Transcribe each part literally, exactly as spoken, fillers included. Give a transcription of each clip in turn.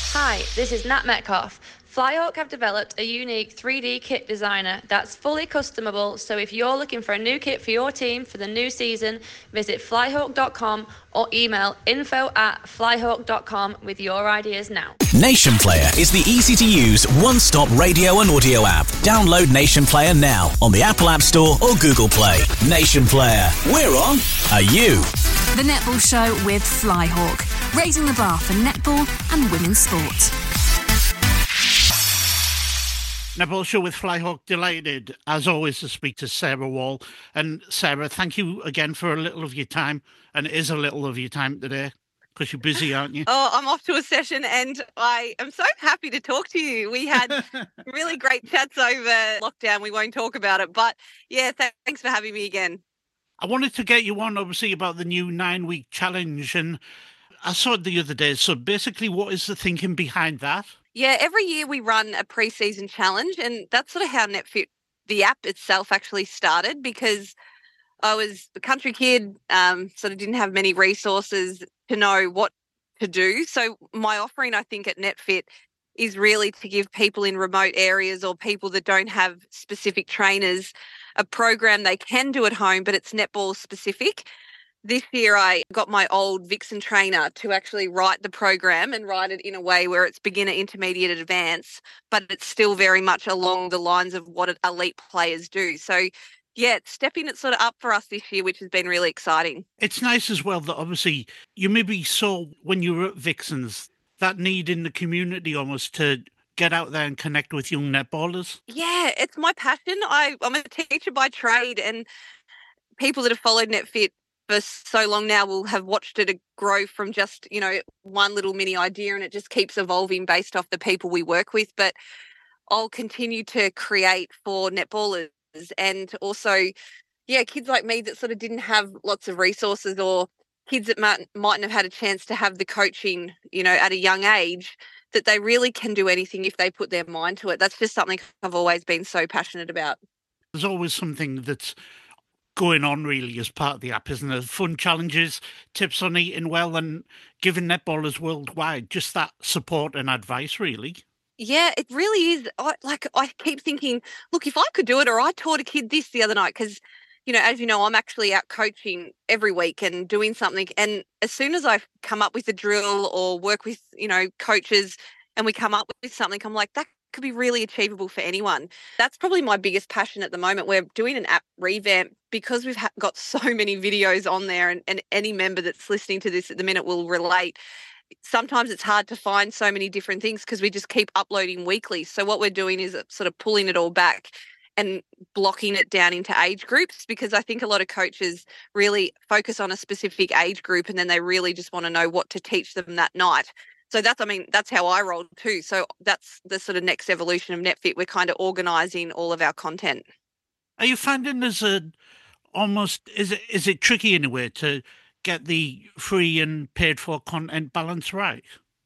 Hi, this is Nat Metcalf. Flyhawk have developed a unique three D kit designer that's fully customable, so if you're looking for a new kit for your team for the new season, visit flyhawk dot com or email info at flyhawk dot com with your ideas now. Nation Player is the easy-to-use, one-stop radio and audio app. Download Nation Player now on the Apple App Store or Google Play. Nation Player. We're on. Are you? The Netball Show with Flyhawk, raising the bar for netball and women's sport. Netball Show with Flyhawk, delighted as always to speak to Sarah Wall. And Sarah, thank you again for a little of your time, and it is a little of your time today because you're busy, aren't you? Oh, I'm off to a session and I am so happy to talk to you. We had really great chats over lockdown. We won't talk about it, but yeah, th- thanks for having me again. I wanted to get you on, obviously, about the new nine-week challenge, and I saw it the other day. So basically, what is the thinking behind that? Yeah, every year we run a pre-season challenge, and that's sort of how NetFit, the app itself, actually started, because I was a country kid, um, sort of didn't have many resources to know what to do. So my offering, I think, at NetFit is really to give people in remote areas or people that don't have specific trainers a program they can do at home, but it's netball specific. This year I got my old Vixen trainer to actually write the program and write it in a way where it's beginner, intermediate, advanced, but it's still very much along the lines of what elite players do. So yeah, it's stepping it sort of up for us this year, which has been really exciting. It's nice as well that obviously you maybe saw when you were at Vixens that need in the community almost to get out there and connect with young netballers. Yeah, it's my passion. I, I'm a teacher by trade, and people that have followed NetFit for so long now will have watched it grow from just, you know, one little mini idea, and it just keeps evolving based off the people we work with. But I'll continue to create for netballers and also, yeah, kids like me that sort of didn't have lots of resources, or kids that might, mightn't have had a chance to have the coaching, you know, at a young age, that they really can do anything if they put their mind to it. That's just something I've always been so passionate about. There's always something that's going on really as part of the app, isn't there? Fun challenges, tips on eating well, and giving netballers worldwide just that support and advice, really. Yeah, it really is. I, like, I keep thinking, look, if I could do it, or I taught a kid this the other night, because, you know, as you know, I'm actually out coaching every week and doing something. And as soon as I come up with a drill or work with, you know, coaches and we come up with something, I'm like, that could be really achievable for anyone. That's probably my biggest passion at the moment. We're doing an app revamp because we've ha- got so many videos on there, and, and any member that's listening to this at the minute will relate. Sometimes it's hard to find so many different things because we just keep uploading weekly. So what we're doing is sort of pulling it all back and blocking it down into age groups, because I think a lot of coaches really focus on a specific age group and then they really just want to know what to teach them that night. So that's, I mean, that's how I roll too. So that's the sort of next evolution of NetFit. We're kind of organising all of our content. Are you finding there's a almost, is it is it tricky in a way to get the free and paid for content balance right?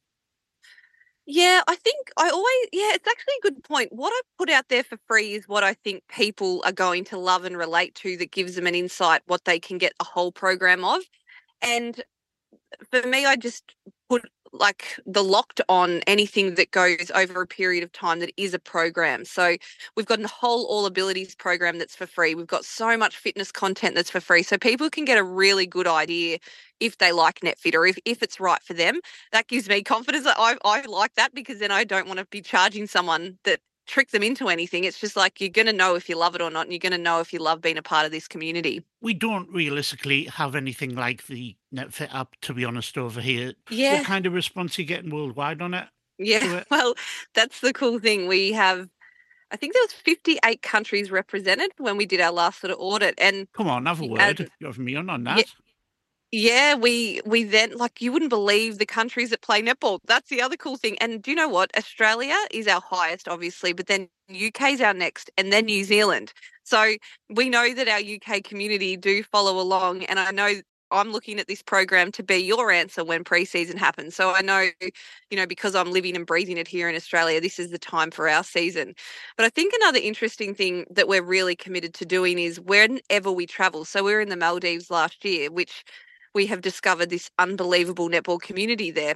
Yeah, I think I always, yeah, it's actually a good point. What I put out there for free is what I think people are going to love and relate to, that gives them an insight what they can get a whole program of. And for me, I just put like the locked on anything that goes over a period of time that is a program. So we've got a whole All Abilities program that's for free. We've got so much fitness content that's for free. So people can get a really good idea if they like NetFit, or if, if it's right for them. That gives me confidence. I, I like that, because then I don't want to be charging someone that trick them into anything. It's just like, you're going to know if you love it or not, and you're going to know if you love being a part of this community. We don't realistically have anything like the NetFit app, to be honest, over here. Yeah. What kind of response are you getting worldwide on it? Yeah, it? Well, that's the cool thing. We have, I think there was fifty-eight countries represented when we did our last sort of audit. And come on, have a word. Uh, you have me on on that. Yeah. Yeah, we we then, like, you wouldn't believe the countries that play netball. That's the other cool thing. And do you know what? Australia is our highest, obviously, but then U K is our next, and then New Zealand. So we know that our U K community do follow along, and I know I'm looking at this program to be your answer when pre-season happens. So I know, you know, because I'm living and breathing it here in Australia, this is the time for our season. But I think another interesting thing that we're really committed to doing is whenever we travel. So we were in the Maldives last year, which we have discovered this unbelievable netball community there.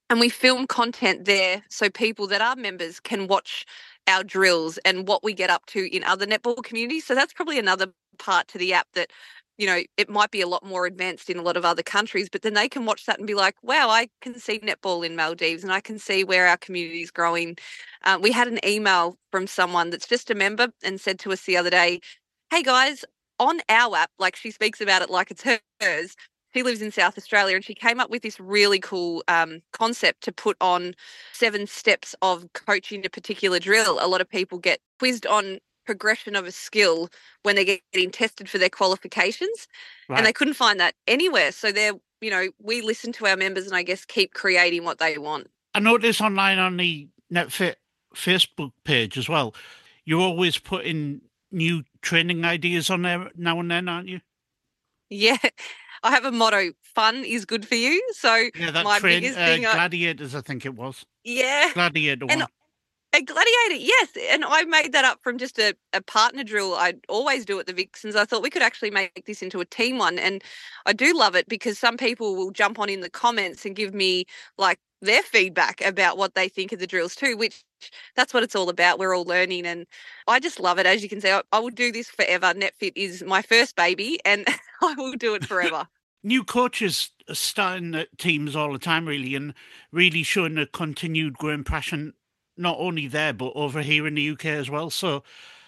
And we film content there so people that are members can watch our drills and what we get up to in other netball communities. So that's probably another part to the app that, you know, it might be a lot more advanced in a lot of other countries, but then they can watch that and be like, wow, I can see netball in Maldives and I can see where our community is growing. Uh, we had an email from someone that's just a member and said to us the other day, hey guys, on our app, like she speaks about it like it's hers, she lives in South Australia and she came up with this really cool um, concept to put on seven steps of coaching a particular drill. A lot of people get quizzed on progression of a skill when they're getting tested for their qualifications, right. And they couldn't find that anywhere. So they're, you know, we listen to our members and I guess keep creating what they want. I noticed online on the NetFit Facebook page as well, you're always putting new training ideas on there now and then, aren't you? Yeah. I have a motto, fun is good for you. So yeah, that my train, biggest uh, thing... Gladiators, I think it was. Yeah. Gladiator and one. A gladiator, yes. And I made that up from just a, a partner drill I always do at the Vixens. I thought we could actually make this into a team one. And I do love it because some people will jump on in the comments and give me like their feedback about what they think of the drills too, which that's what it's all about. We're all learning and I just love it. As you can see, I, I will do this forever. NetFit is my first baby and I will do it forever. New coaches are starting at teams all the time, really, and really showing a continued growing passion, not only there, but over here in the U K as well. So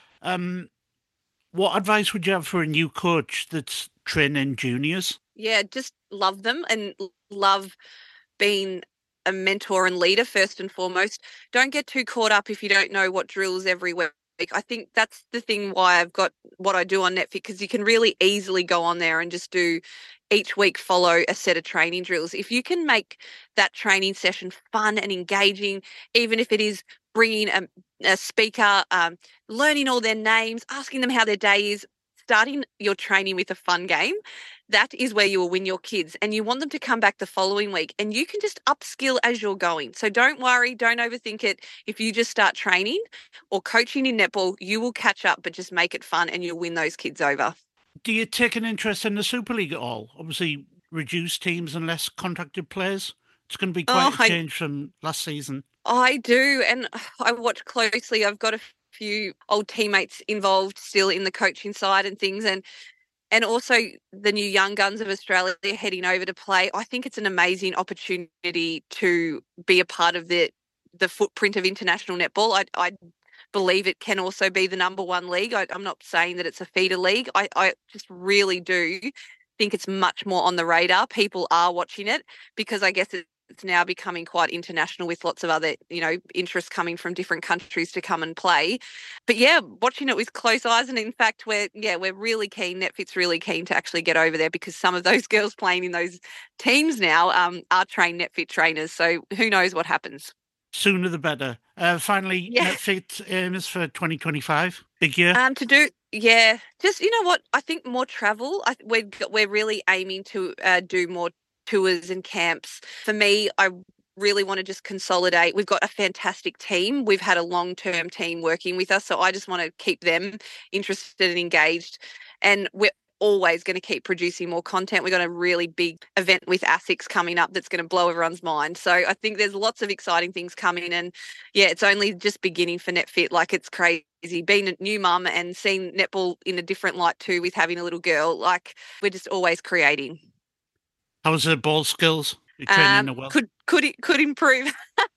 um, what advice would you have for a new coach that's training juniors? Yeah, just love them and love being a mentor and leader first and foremost. Don't get too caught up if you don't know what drills every week. I think that's the thing why I've got what I do on NetFit, because you can really easily go on there and just do each week follow a set of training drills. If you can make that training session fun and engaging, even if it is bringing a, a speaker, um, learning all their names, asking them how their day is, starting your training with a fun game, that is where you will win your kids. And you want them to come back the following week and you can just upskill as you're going. So don't worry, don't overthink it. If you just start training or coaching in netball, you will catch up, but just make it fun and you'll win those kids over. Do you take an interest in the Super League at all? Obviously, reduced teams and less contracted players. It's going to be quite oh, a change I, from last season. I do, and I watch closely. I've got a few old teammates involved still in the coaching side and things, and and also the new young guns of Australia heading over to play. I think it's an amazing opportunity to be a part of the the footprint of international netball. I, I believe it can also be the number one league. I, I'm not saying that it's a feeder league. I, I just really do think it's much more on the radar. People are watching it because I guess it's now becoming quite international with lots of other, you know, interests coming from different countries to come and play. But yeah, watching it with close eyes. And in fact, we're, yeah, we're really keen. NetFit's really keen to actually get over there because some of those girls playing in those teams now um, are trained NetFit trainers. So who knows what happens. Sooner the better. Uh, finally, yeah. NetFit aims for twenty twenty-five. Big year. Um, to do, yeah. Just, you know what? I think more travel. I, we're, we're really aiming to uh, do more tours and camps. For me, I really want to just consolidate. We've got a fantastic team. We've had a long-term team working with us, so I just want to keep them interested and engaged. And we're always going to keep producing more content. We've got a really big event with ASICS coming up that's going to blow everyone's mind. So I think there's lots of exciting things coming, and yeah, it's only just beginning for NetFit. Like, it's crazy being a new mum and seeing netball in a different light too with having a little girl. Like, we're just always creating. How's the ball skills? You're training um, well. Could could could improve.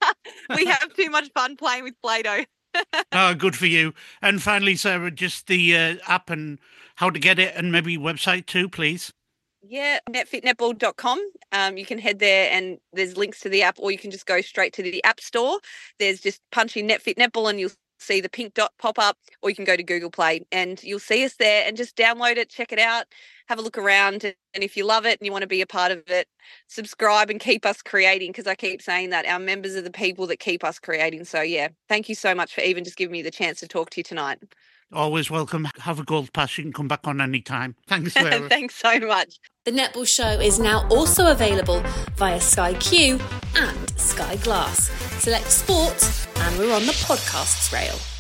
We have too much fun playing with Play-Doh. Oh, good for you. And finally, Sarah, just the uh, app and how to get it, and maybe website too, please. Yeah, net fit netball dot com. Um, you can head there and there's links to the app, or you can just go straight to the App Store. There's just punch in NetFit Netball and you'll see the pink dot pop up, or you can go to Google Play and you'll see us there and just download it, check it out, have a look around. And if you love it and you want to be a part of it, subscribe and keep us creating, because I keep saying that our members are the people that keep us creating. So yeah, thank you so much for even just giving me the chance to talk to you tonight. Always welcome. Have a gold pass. You can come back on any time. Thanks, Sarah. Thanks so much. The Netball Show is now also available via Sky Q and Sky Glass. Select sport, and we're on the podcasts rail.